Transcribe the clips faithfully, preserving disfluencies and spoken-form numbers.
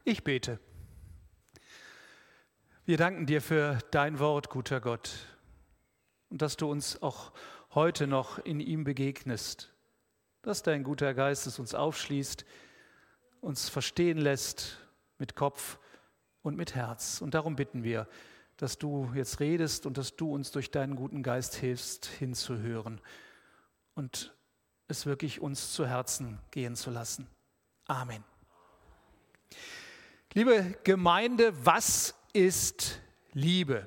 Ich bete. Wir danken dir für dein Wort, guter Gott, und dass du uns auch heute noch in ihm begegnest, dass dein guter Geist es uns aufschließt, uns verstehen lässt mit Kopf und mit Herz. Und darum bitten wir, dass du jetzt redest und dass du uns durch deinen guten Geist hilfst, hinzuhören und es wirklich uns zu Herzen gehen zu lassen. Amen. Liebe Gemeinde, was ist Liebe?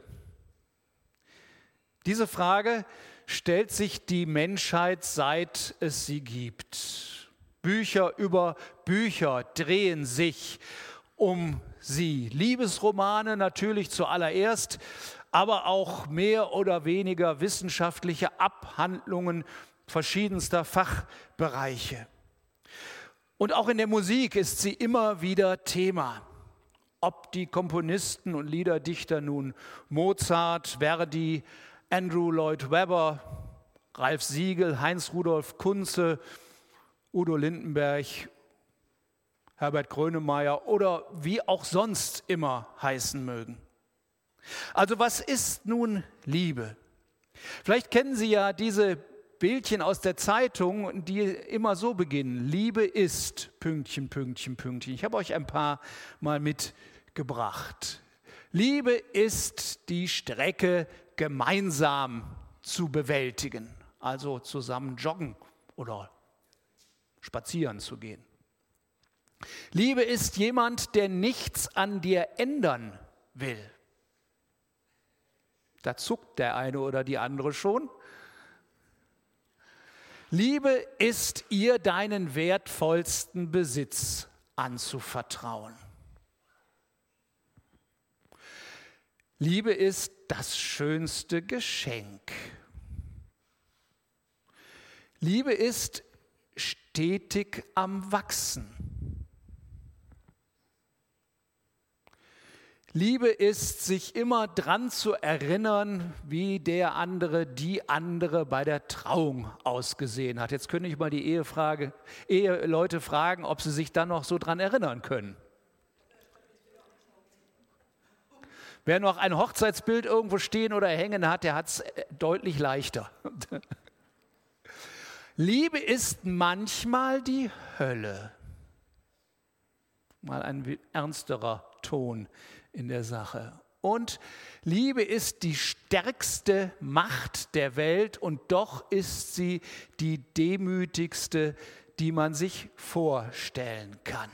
Diese Frage stellt sich die Menschheit, seit es sie gibt. Bücher über Bücher drehen sich um sie. Liebesromane natürlich zuallererst, aber auch mehr oder weniger wissenschaftliche Abhandlungen verschiedenster Fachbereiche. Und auch in der Musik ist sie immer wieder Thema. Ob die Komponisten und Liederdichter nun Mozart, Verdi, Andrew Lloyd Webber, Ralph Siegel, Heinz Rudolf Kunze, Udo Lindenberg, Herbert Grönemeyer oder wie auch sonst immer heißen mögen. Also was ist nun Liebe? Vielleicht kennen Sie ja diese Bildchen aus der Zeitung, die immer so beginnen. Liebe ist, Pünktchen, Pünktchen, Pünktchen. Ich habe euch ein paar mal mitgebracht. Liebe ist die Strecke gemeinsam zu bewältigen, also zusammen joggen oder spazieren zu gehen. Liebe ist jemand, der nichts an dir ändern will. Da zuckt der eine oder die andere schon. Liebe ist ihr deinen wertvollsten Besitz anzuvertrauen. Liebe ist das schönste Geschenk. Liebe ist stetig am Wachsen. Liebe ist, sich immer dran zu erinnern, wie der andere, die andere bei der Trauung ausgesehen hat. Jetzt könnte ich mal die Ehefrage, Eheleute fragen, ob sie sich dann noch so dran erinnern können. Wer noch ein Hochzeitsbild irgendwo stehen oder hängen hat, der hat es deutlich leichter. Liebe ist manchmal die Hölle. Mal ein ernsterer Ton in der Sache. Und Liebe ist die stärkste Macht der Welt und doch ist sie die demütigste, die man sich vorstellen kann.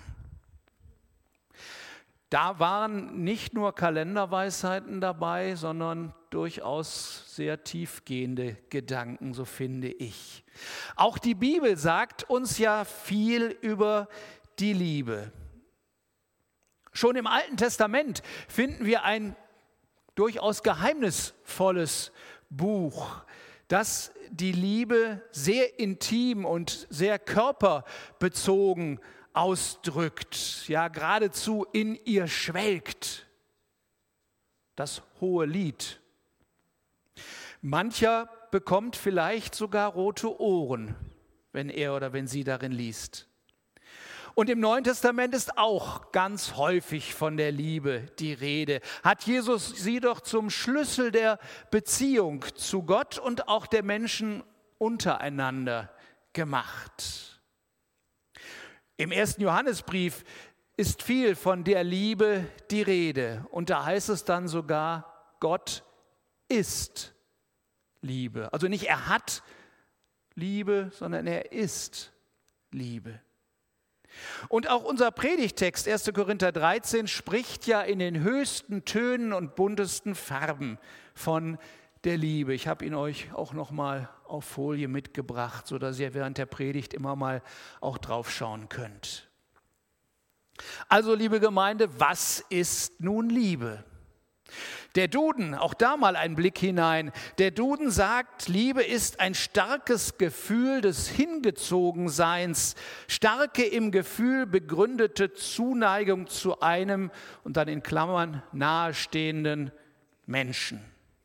Da waren nicht nur Kalenderweisheiten dabei, sondern durchaus sehr tiefgehende Gedanken, so finde ich. Auch die Bibel sagt uns ja viel über die Liebe. Schon im Alten Testament finden wir ein durchaus geheimnisvolles Buch, das die Liebe sehr intim und sehr körperbezogen ausdrückt, ja geradezu in ihr schwelgt. Das Hohe Lied. Mancher bekommt vielleicht sogar rote Ohren, wenn er oder wenn sie darin liest. Und im Neuen Testament ist auch ganz häufig von der Liebe die Rede. Hat Jesus sie doch zum Schlüssel der Beziehung zu Gott und auch der Menschen untereinander gemacht. Im ersten Johannesbrief ist viel von der Liebe die Rede. Und da heißt es dann sogar, Gott ist Liebe. Also nicht er hat Liebe, sondern er ist Liebe. Und auch unser Predigtext erster Korinther dreizehn spricht ja in den höchsten Tönen und buntesten Farben von der Liebe. Ich habe ihn euch auch noch mal auf Folie mitgebracht, sodass ihr während der Predigt immer mal auch drauf schauen könnt. Also, liebe Gemeinde, was ist nun Liebe? Der Duden, auch da mal ein Blick hinein, der Duden sagt, Liebe ist ein starkes Gefühl des Hingezogenseins, starke im Gefühl begründete Zuneigung zu einem und dann in Klammern nahestehenden Menschen.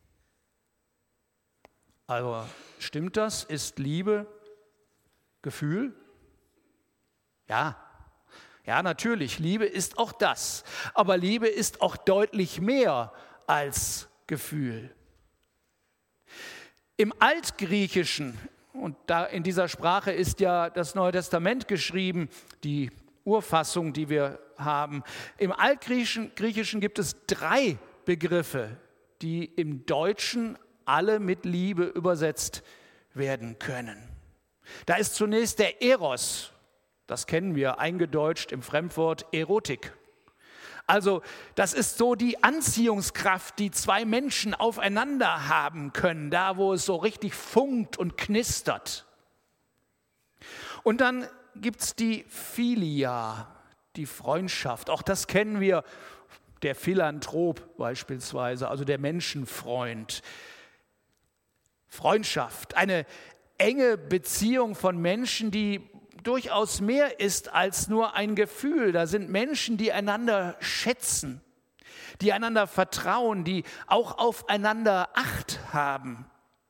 Also stimmt das? Ist Liebe Gefühl? Ja. Ja, natürlich, Liebe ist auch das. Aber Liebe ist auch deutlich mehr als Gefühl. Im Altgriechischen, und da in dieser Sprache ist ja das Neue Testament geschrieben, die Urfassung, die wir haben. Im Altgriechischen Griechischen gibt es drei Begriffe, die im Deutschen alle mit Liebe übersetzt werden können. Da ist zunächst der Eros, das kennen wir, eingedeutscht im Fremdwort Erotik. Also das ist so die Anziehungskraft, die zwei Menschen aufeinander haben können, da wo es so richtig funkt und knistert. Und dann gibt es die Philia, die Freundschaft. Auch das kennen wir, der Philanthrop beispielsweise, also der Menschenfreund. Freundschaft, eine enge Beziehung von Menschen, die durchaus mehr ist als nur ein Gefühl. Da sind Menschen, die einander schätzen, die einander vertrauen, die auch aufeinander Acht haben,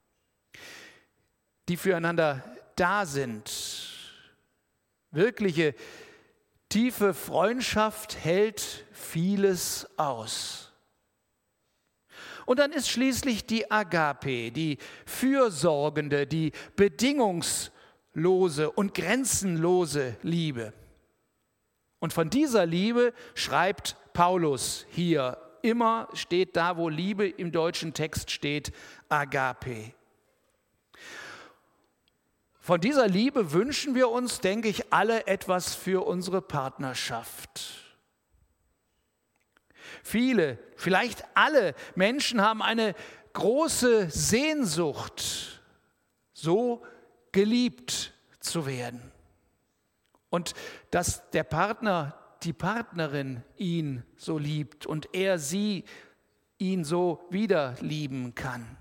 die füreinander da sind. Wirkliche tiefe Freundschaft hält vieles aus. Und dann ist schließlich die Agape, die fürsorgende, die bedingungslose lose und grenzenlose Liebe. Und von dieser Liebe schreibt Paulus hier. Immer steht da, wo Liebe im deutschen Text steht, Agape. Von dieser Liebe wünschen wir uns, denke ich, alle etwas für unsere Partnerschaft. Viele, vielleicht alle Menschen haben eine große Sehnsucht, so geliebt zu werden. Und dass der Partner, die Partnerin ihn so liebt und er sie ihn so wieder lieben kann.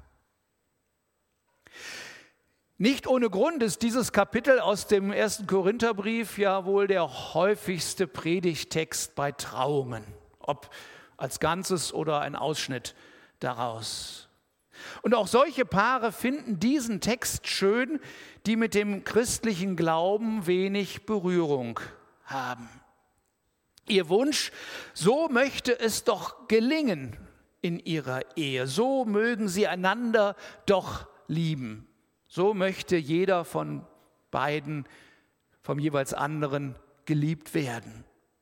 Nicht ohne Grund ist dieses Kapitel aus dem ersten Korintherbrief ja wohl der häufigste Predigttext bei Trauungen, ob als Ganzes oder ein Ausschnitt daraus. Und auch solche Paare finden diesen Text schön, die mit dem christlichen Glauben wenig Berührung haben. Ihr Wunsch, so möchte es doch gelingen in ihrer Ehe, so mögen sie einander doch lieben. So möchte jeder von beiden, vom jeweils anderen geliebt werden.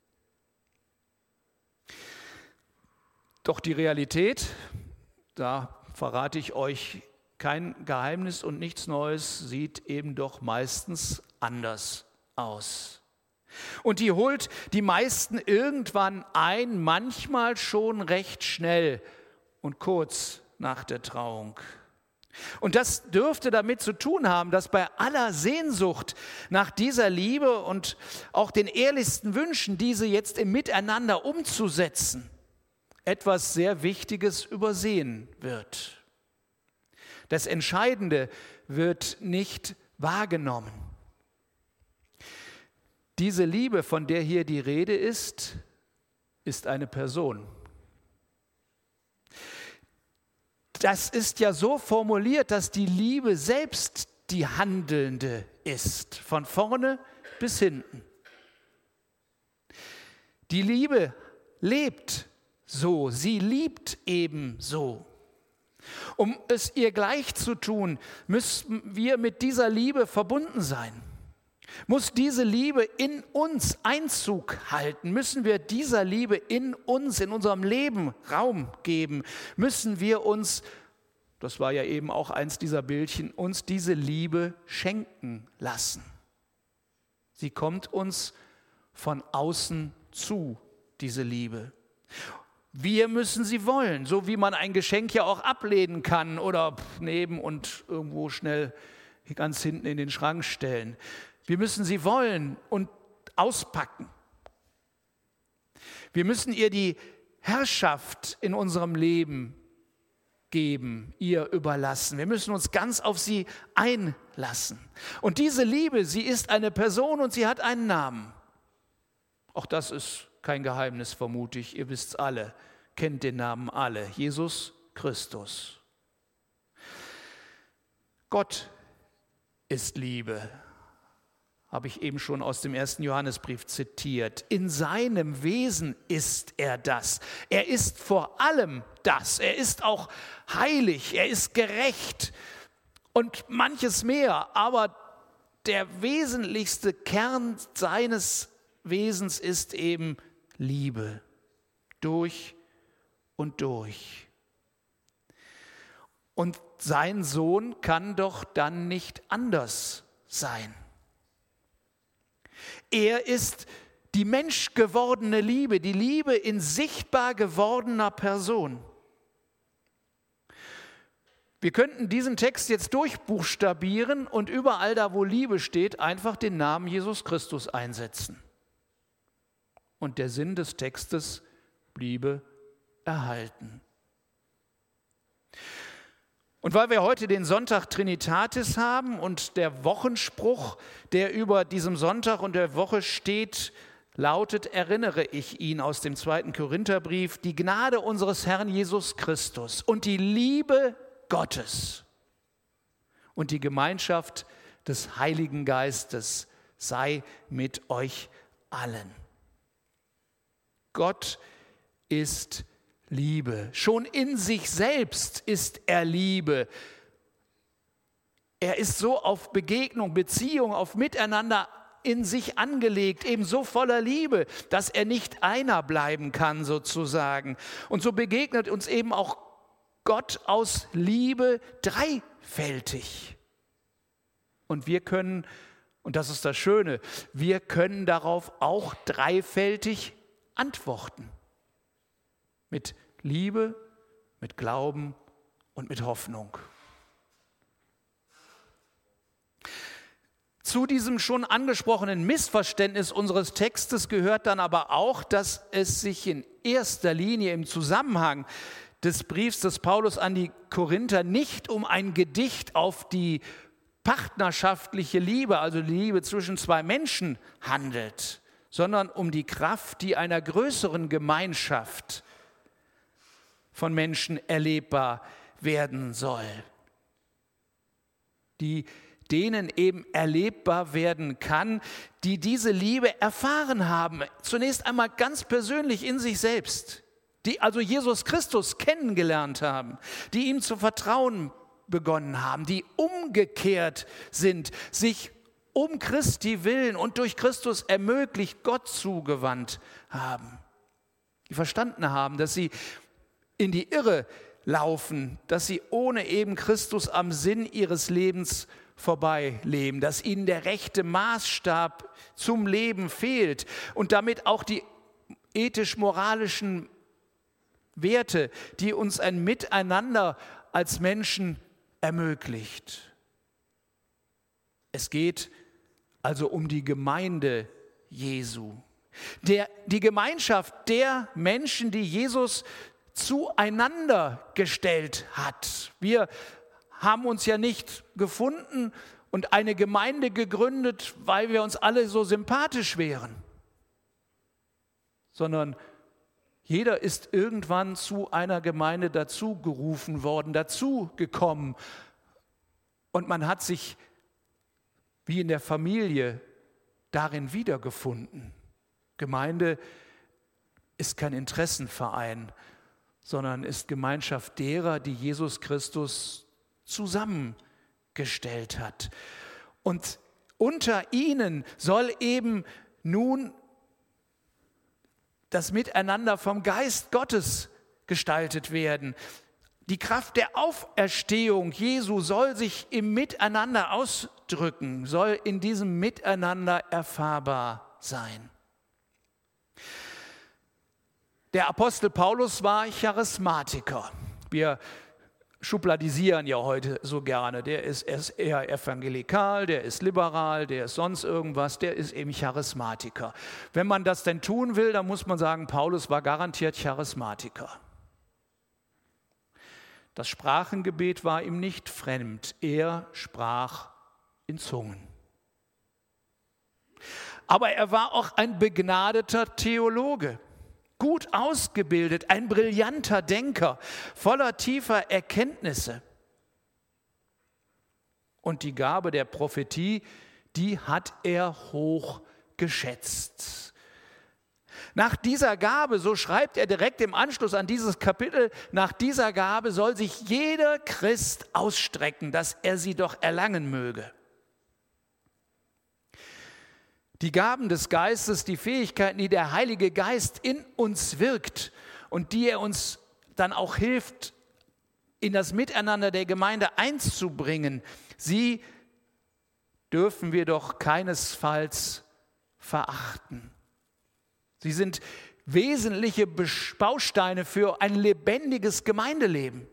Doch die Realität, da verrate ich euch kein Geheimnis und nichts Neues, sieht eben doch meistens anders aus. Und die holt die meisten irgendwann ein, manchmal schon recht schnell und kurz nach der Trauung. Und das dürfte damit zu tun haben, dass bei aller Sehnsucht nach dieser Liebe und auch den ehrlichsten Wünschen, diese jetzt im Miteinander umzusetzen, etwas sehr Wichtiges übersehen wird. Das Entscheidende wird nicht wahrgenommen. Diese Liebe, von der hier die Rede ist, ist eine Person. Das ist ja so formuliert, dass die Liebe selbst die Handelnde ist, von vorne bis hinten. Die Liebe lebt so, sie liebt eben so. Um es ihr gleich zu tun, müssen wir mit dieser Liebe verbunden sein. Muss diese Liebe in uns Einzug halten? Müssen wir dieser Liebe in uns, in unserem Leben Raum geben? Müssen wir uns, das war ja eben auch eins dieser Bildchen, uns diese Liebe schenken lassen? Sie kommt uns von außen zu, diese Liebe. Wir müssen sie wollen, so wie man ein Geschenk ja auch ablehnen kann oder nehmen und irgendwo schnell ganz hinten in den Schrank stellen. Wir müssen sie wollen und auspacken. Wir müssen ihr die Herrschaft in unserem Leben geben, ihr überlassen. Wir müssen uns ganz auf sie einlassen. Und diese Liebe, sie ist eine Person und sie hat einen Namen. Auch das ist kein Geheimnis, vermute ich. Ihr wisst es alle, kennt den Namen alle. Jesus Christus. Gott ist Liebe. habe ich eben schon aus dem ersten Johannesbrief zitiert. In seinem Wesen ist er das. Er ist vor allem das. Er ist auch heilig, er ist gerecht und manches mehr. Aber der wesentlichste Kern seines Wesens ist eben Liebe. Durch und durch. Und sein Sohn kann doch dann nicht anders sein. Er ist die menschgewordene Liebe, die Liebe in sichtbar gewordener Person. Wir könnten diesen Text jetzt durchbuchstabieren und überall da, wo Liebe steht, einfach den Namen Jesus Christus einsetzen. Und der Sinn des Textes bliebe erhalten. Und weil wir heute den Sonntag Trinitatis haben und der Wochenspruch, der über diesem Sonntag und der Woche steht, lautet, erinnere ich ihn aus dem zweiten Korintherbrief, die Gnade unseres Herrn Jesus Christus und die Liebe Gottes und die Gemeinschaft des Heiligen Geistes sei mit euch allen. Gott ist Liebe. Schon in sich selbst ist er Liebe. Er ist so auf Begegnung, Beziehung, auf Miteinander in sich angelegt, eben so voller Liebe, dass er nicht einer bleiben kann sozusagen. Und so begegnet uns eben auch Gott aus Liebe dreifältig. Und wir können, und das ist das Schöne, wir können darauf auch dreifältig antworten. Mit Liebe, mit Glauben und mit Hoffnung. Zu diesem schon angesprochenen Missverständnis unseres Textes gehört dann aber auch, dass es sich in erster Linie im Zusammenhang des Briefs des Paulus an die Korinther nicht um ein Gedicht auf die partnerschaftliche Liebe, also die Liebe zwischen zwei Menschen handelt, sondern um die Kraft, die einer größeren Gemeinschaft von Menschen erlebbar werden soll, die denen eben erlebbar werden kann, die diese Liebe erfahren haben, zunächst einmal ganz persönlich in sich selbst, die also Jesus Christus kennengelernt haben, die ihm zu vertrauen begonnen haben, die umgekehrt sind, sich um Christi willen und durch Christus ermöglicht Gott zugewandt haben, die verstanden haben, dass sie in die Irre laufen, dass sie ohne eben Christus am Sinn ihres Lebens vorbeileben, dass ihnen der rechte Maßstab zum Leben fehlt und damit auch die ethisch-moralischen Werte, die uns ein Miteinander als Menschen ermöglicht. Es geht also um die Gemeinde Jesu, der, die Gemeinschaft der Menschen, die Jesus zueinander gestellt hat. Wir haben uns ja nicht gefunden und eine Gemeinde gegründet, weil wir uns alle so sympathisch wären, sondern jeder ist irgendwann zu einer Gemeinde dazu gerufen worden, dazu gekommen und man hat sich wie in der Familie darin wiedergefunden. Gemeinde ist kein Interessenverein, sondern ist Gemeinschaft derer, die Jesus Christus zusammengestellt hat. Und unter ihnen soll eben nun das Miteinander vom Geist Gottes gestaltet werden. Die Kraft der Auferstehung Jesu soll sich im Miteinander ausdrücken, soll in diesem Miteinander erfahrbar sein. Der Apostel Paulus war Charismatiker. Wir schubladisieren ja heute so gerne. Der ist eher evangelikal, der ist liberal, der ist sonst irgendwas, der ist eben Charismatiker. Wenn man das denn tun will, dann muss man sagen, Paulus war garantiert Charismatiker. Das Sprachengebet war ihm nicht fremd. Er sprach in Zungen. Aber er war auch ein begnadeter Theologe. Gut ausgebildet, ein brillanter Denker, voller tiefer Erkenntnisse. Und die Gabe der Prophetie, die hat er hoch geschätzt. Nach dieser Gabe, so schreibt er direkt im Anschluss an dieses Kapitel, nach dieser Gabe soll sich jeder Christ ausstrecken, dass er sie doch erlangen möge. Die Gaben des Geistes, die Fähigkeiten, die der Heilige Geist in uns wirkt und die er uns dann auch hilft, in das Miteinander der Gemeinde einzubringen, sie dürfen wir doch keinesfalls verachten. Sie sind wesentliche Bausteine für ein lebendiges Gemeindeleben.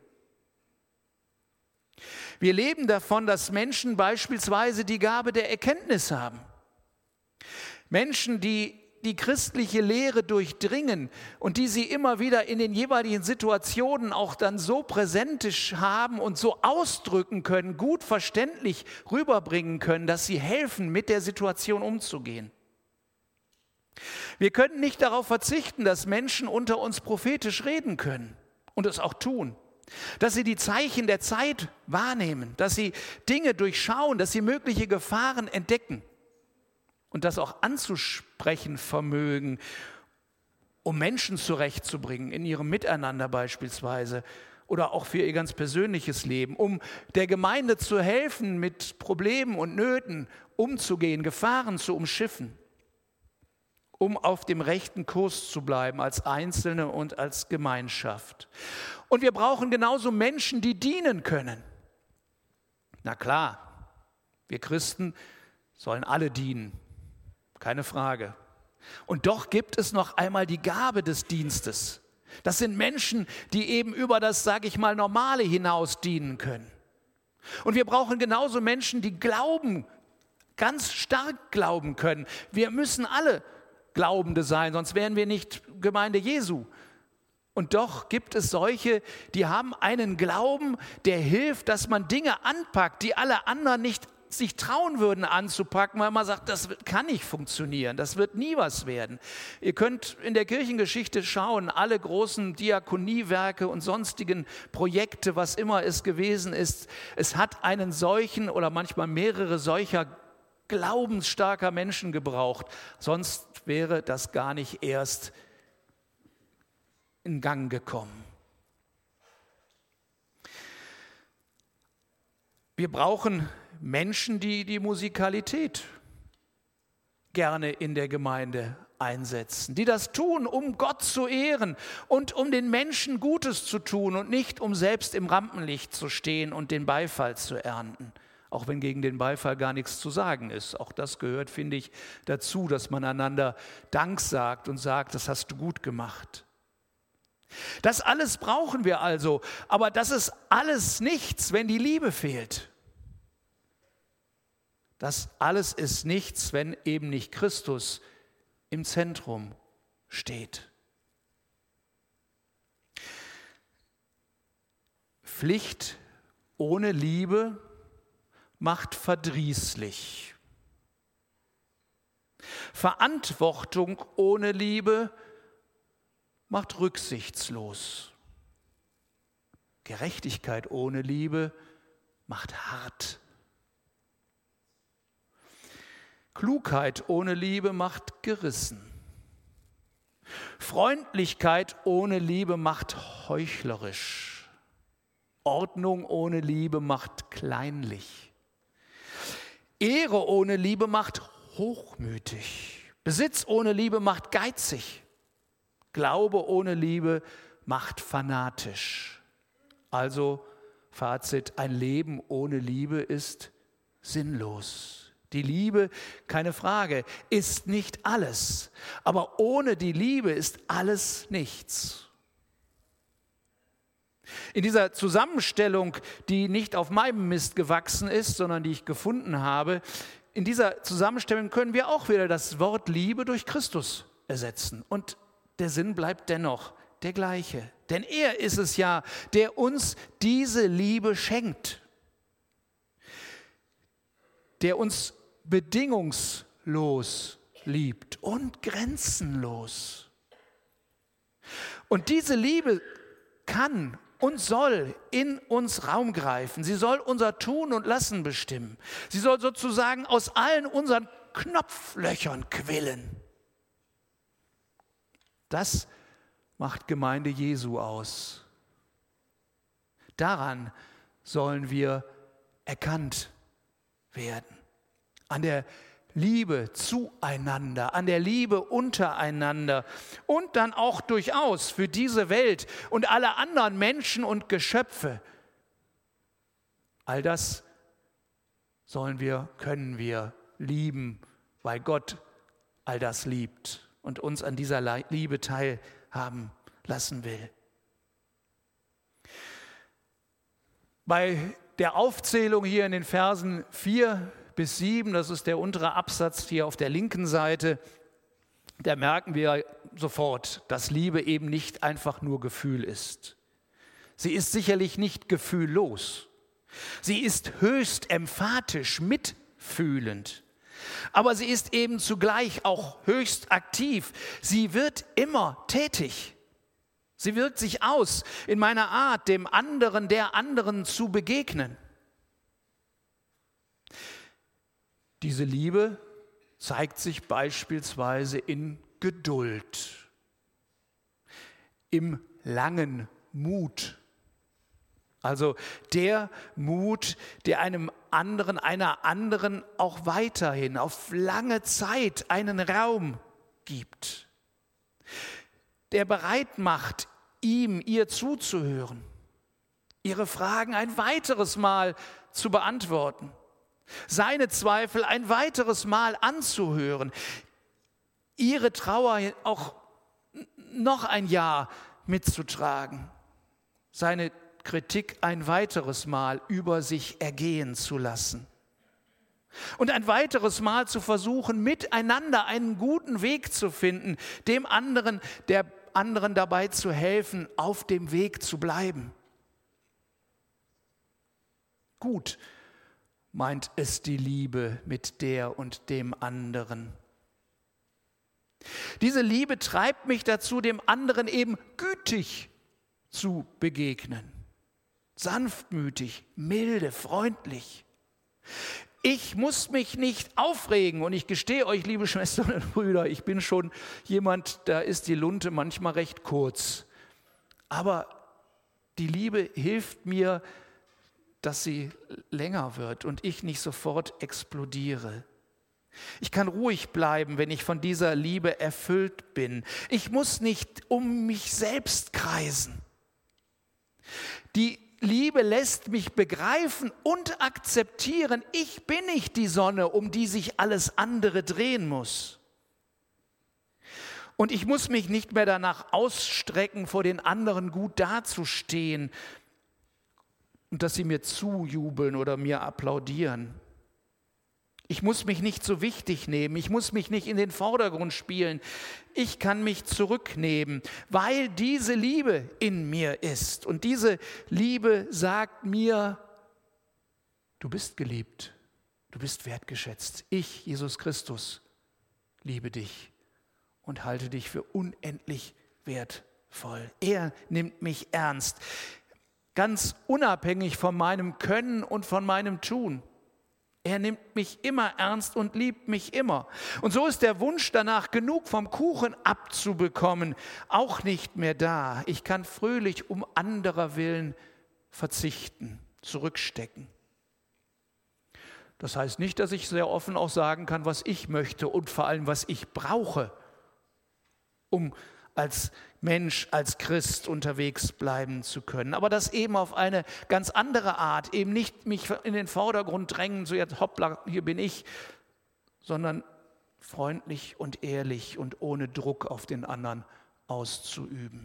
Wir leben davon, dass Menschen beispielsweise die Gabe der Erkenntnis haben. Menschen, die die christliche Lehre durchdringen und die sie immer wieder in den jeweiligen Situationen auch dann so präsentisch haben und so ausdrücken können, gut verständlich rüberbringen können, dass sie helfen, mit der Situation umzugehen. Wir können nicht darauf verzichten, dass Menschen unter uns prophetisch reden können und es auch tun. Dass sie die Zeichen der Zeit wahrnehmen, dass sie Dinge durchschauen, dass sie mögliche Gefahren entdecken und das auch anzusprechen vermögen, um Menschen zurechtzubringen, in ihrem Miteinander beispielsweise oder auch für ihr ganz persönliches Leben, um der Gemeinde zu helfen, mit Problemen und Nöten umzugehen, Gefahren zu umschiffen, um auf dem rechten Kurs zu bleiben als Einzelne und als Gemeinschaft. Und wir brauchen genauso Menschen, die dienen können. Na klar, wir Christen sollen alle dienen, keine Frage. Und doch gibt es noch einmal die Gabe des Dienstes. Das sind Menschen, die eben über das, sage ich mal, Normale hinaus dienen können. Und wir brauchen genauso Menschen, die glauben, ganz stark glauben können. Wir müssen alle Glaubende sein, sonst wären wir nicht Gemeinde Jesu. Und doch gibt es solche, die haben einen Glauben, der hilft, dass man Dinge anpackt, die alle anderen nicht sich trauen würden anzupacken, weil man sagt, das kann nicht funktionieren, das wird nie was werden. Ihr könnt in der Kirchengeschichte schauen, alle großen Diakoniewerke und sonstigen Projekte, was immer es gewesen ist, es hat einen solchen oder manchmal mehrere solcher glaubensstarker Menschen gebraucht, sonst wäre das gar nicht erst in Gang gekommen. Wir brauchen Menschen, die die Musikalität gerne in der Gemeinde einsetzen, die das tun, um Gott zu ehren und um den Menschen Gutes zu tun und nicht um selbst im Rampenlicht zu stehen und den Beifall zu ernten. Auch wenn gegen den Beifall gar nichts zu sagen ist. Auch das gehört, finde ich, dazu, dass man einander Dank sagt und sagt, das hast du gut gemacht. Das alles brauchen wir also, aber das ist alles nichts, wenn die Liebe fehlt. Das alles ist nichts, wenn eben nicht Christus im Zentrum steht. Pflicht ohne Liebe macht verdrießlich. Verantwortung ohne Liebe macht rücksichtslos. Gerechtigkeit ohne Liebe macht hart. Klugheit ohne Liebe macht gerissen. Freundlichkeit ohne Liebe macht heuchlerisch. Ordnung ohne Liebe macht kleinlich. Ehre ohne Liebe macht hochmütig. Besitz ohne Liebe macht geizig. Glaube ohne Liebe macht fanatisch. Also Fazit, ein Leben ohne Liebe ist sinnlos. Die Liebe, keine Frage, ist nicht alles. Aber ohne die Liebe ist alles nichts. In dieser Zusammenstellung, die nicht auf meinem Mist gewachsen ist, sondern die ich gefunden habe, in dieser Zusammenstellung können wir auch wieder das Wort Liebe durch Christus ersetzen. Und der Sinn bleibt dennoch der gleiche. Denn er ist es ja, der uns diese Liebe schenkt. Der uns bedingungslos liebt und grenzenlos. Und diese Liebe kann und soll in uns Raum greifen. Sie soll unser Tun und Lassen bestimmen. Sie soll sozusagen aus allen unseren Knopflöchern quillen. Das macht Gemeinde Jesu aus. Daran sollen wir erkannt werden. An der Liebe zueinander, an der Liebe untereinander und dann auch durchaus für diese Welt und alle anderen Menschen und Geschöpfe. All das sollen wir, können wir lieben, weil Gott all das liebt und uns an dieser Liebe teilhaben lassen will. Bei der Aufzählung hier in den Versen vier bis sieben, das ist der untere Absatz hier auf der linken Seite, da merken wir sofort, dass Liebe eben nicht einfach nur Gefühl ist. Sie ist sicherlich nicht gefühllos. Sie ist höchst emphatisch, mitfühlend. Aber sie ist eben zugleich auch höchst aktiv. Sie wird immer tätig. Sie wirkt sich aus in meiner Art, dem anderen, der anderen zu begegnen. Diese Liebe zeigt sich beispielsweise in Geduld, im langen Mut. Also der Mut, der einem anderen, einer anderen auch weiterhin auf lange Zeit einen Raum gibt, der bereit macht, ihm, ihr zuzuhören, ihre Fragen ein weiteres Mal zu beantworten, seine Zweifel ein weiteres Mal anzuhören, ihre Trauer auch noch ein Jahr mitzutragen, seine Kritik ein weiteres Mal über sich ergehen zu lassen und ein weiteres Mal zu versuchen, miteinander einen guten Weg zu finden, dem anderen, der anderen dabei zu helfen, auf dem Weg zu bleiben. Gut meint es die Liebe mit der und dem anderen. Diese Liebe treibt mich dazu, dem anderen eben gütig zu begegnen. Sanftmütig, milde, freundlich. Ich muss mich nicht aufregen und ich gestehe euch, liebe Schwestern und Brüder, ich bin schon jemand, da ist die Lunte manchmal recht kurz. Aber die Liebe hilft mir, dass sie länger wird und ich nicht sofort explodiere. Ich kann ruhig bleiben, wenn ich von dieser Liebe erfüllt bin. Ich muss nicht um mich selbst kreisen. Die Liebe lässt mich begreifen und akzeptieren, ich bin nicht die Sonne, um die sich alles andere drehen muss. Und ich muss mich nicht mehr danach ausstrecken, vor den anderen gut dazustehen und dass sie mir zujubeln oder mir applaudieren. Ich muss mich nicht so wichtig nehmen, ich muss mich nicht in den Vordergrund spielen. Ich kann mich zurücknehmen, weil diese Liebe in mir ist. Und diese Liebe sagt mir, du bist geliebt, du bist wertgeschätzt. Ich, Jesus Christus, liebe dich und halte dich für unendlich wertvoll. Er nimmt mich ernst, ganz unabhängig von meinem Können und von meinem Tun. Er nimmt mich immer ernst und liebt mich immer. Und so ist der Wunsch danach, genug vom Kuchen abzubekommen, auch nicht mehr da. Ich kann fröhlich um anderer willen verzichten, zurückstecken. Das heißt nicht, dass ich sehr offen auch sagen kann, was ich möchte und vor allem, was ich brauche, um als Mensch, als Christ unterwegs bleiben zu können. Aber das eben auf eine ganz andere Art, eben nicht mich in den Vordergrund drängen, so jetzt hoppla, hier bin ich, sondern freundlich und ehrlich und ohne Druck auf den anderen auszuüben.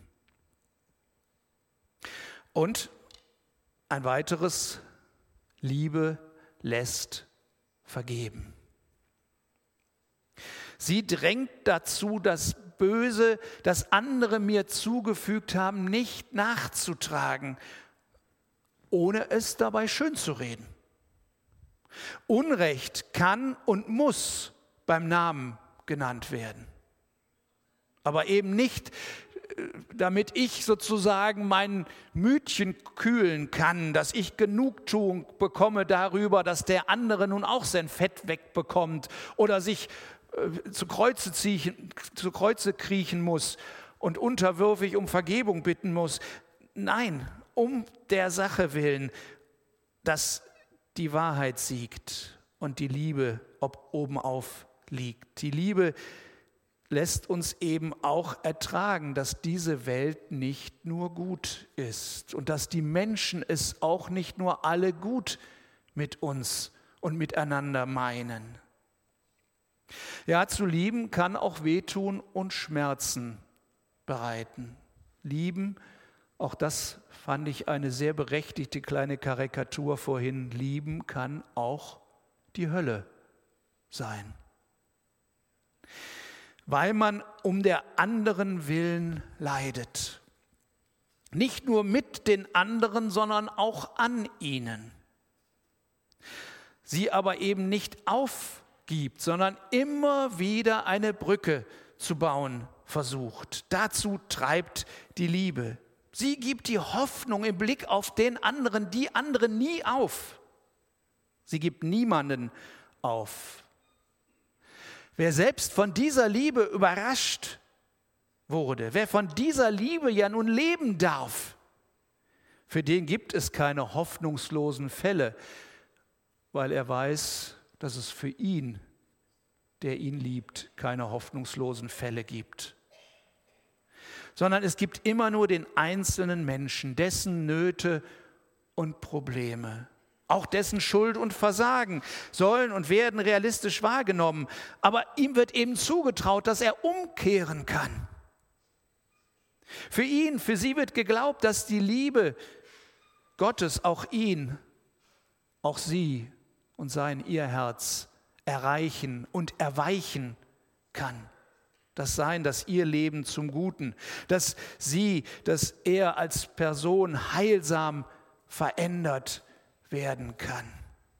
Und ein weiteres, Liebe lässt vergeben. Sie drängt dazu, das Böse, das andere mir zugefügt haben, nicht nachzutragen, ohne es dabei schön zu reden. Unrecht kann und muss beim Namen genannt werden, aber eben nicht damit ich sozusagen mein Mütchen kühlen kann, dass ich Genugtuung bekomme darüber, dass der andere nun auch sein Fett wegbekommt oder sich äh, zu Kreuze ziehen, zu Kreuze kriechen muss und unterwürfig um Vergebung bitten muss. Nein, um der Sache willen, dass die Wahrheit siegt und die Liebe ob obenauf liegt. Die Liebe lässt uns eben auch ertragen, dass diese Welt nicht nur gut ist und dass die Menschen es auch nicht nur alle gut mit uns und miteinander meinen. Ja, zu lieben kann auch wehtun und Schmerzen bereiten. Lieben, auch das fand ich eine sehr berechtigte kleine Karikatur vorhin, lieben kann auch die Hölle sein. Weil man um der anderen willen leidet. Nicht nur mit den anderen, sondern auch an ihnen. Sie aber eben nicht aufgibt, sondern immer wieder eine Brücke zu bauen versucht. Dazu treibt die Liebe. Sie gibt die Hoffnung im Blick auf den anderen, die anderen nie auf. Sie gibt niemanden auf. Wer selbst von dieser Liebe überrascht wurde, wer von dieser Liebe ja nun leben darf, für den gibt es keine hoffnungslosen Fälle, weil er weiß, dass es für ihn, der ihn liebt, keine hoffnungslosen Fälle gibt. Sondern es gibt immer nur den einzelnen Menschen, dessen Nöte und Probleme. Auch dessen Schuld und Versagen sollen und werden realistisch wahrgenommen. Aber ihm wird eben zugetraut, dass er umkehren kann. Für ihn, für sie wird geglaubt, dass die Liebe Gottes auch ihn, auch sie und sein ihr Herz erreichen und erweichen kann. Das Sein, das ihr Leben zum Guten, dass sie, dass er als Person heilsam verändert werden kann.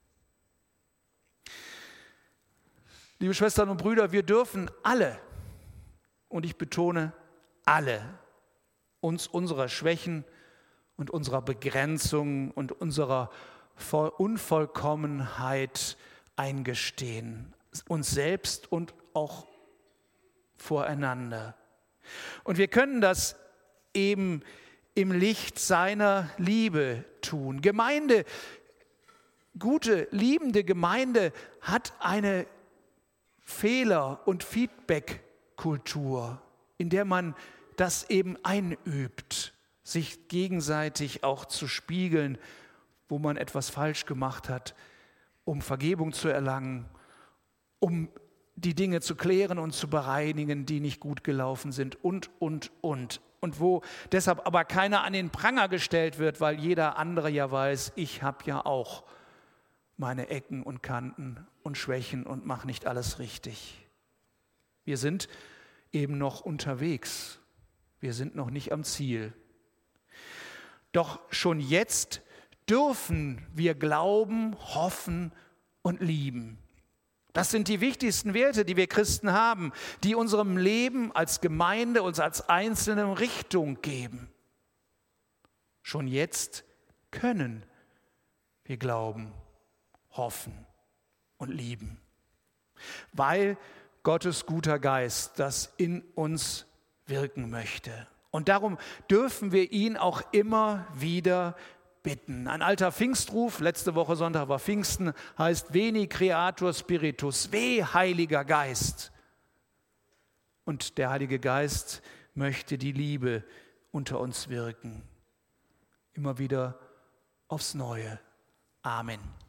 Liebe Schwestern und Brüder, wir dürfen alle, und ich betone alle, uns unserer Schwächen und unserer Begrenzung und unserer Unvollkommenheit eingestehen, uns selbst und auch voreinander. Und wir können das eben im Licht seiner Liebe tun. Gemeinde, gute, liebende Gemeinde hat eine Fehler- und Feedback-Kultur, in der man das eben einübt, sich gegenseitig auch zu spiegeln, wo man etwas falsch gemacht hat, um Vergebung zu erlangen, um die Dinge zu klären und zu bereinigen, die nicht gut gelaufen sind und, und, und. Und wo deshalb aber keiner an den Pranger gestellt wird, weil jeder andere ja weiß, ich habe ja auch meine Ecken und Kanten und Schwächen und mache nicht alles richtig. Wir sind eben noch unterwegs. Wir sind noch nicht am Ziel. Doch schon jetzt dürfen wir glauben, hoffen und lieben. Das sind die wichtigsten Werte, die wir Christen haben, die unserem Leben als Gemeinde, uns als Einzelnen Richtung geben. Schon jetzt können wir glauben, hoffen und lieben, weil Gottes guter Geist das in uns wirken möchte. Und darum dürfen wir ihn auch immer wieder bitten. Ein alter Pfingstruf, letzte Woche Sonntag war Pfingsten, heißt Veni Creator Spiritus, weh Heiliger Geist. Und der Heilige Geist möchte die Liebe unter uns wirken. Immer wieder aufs Neue. Amen.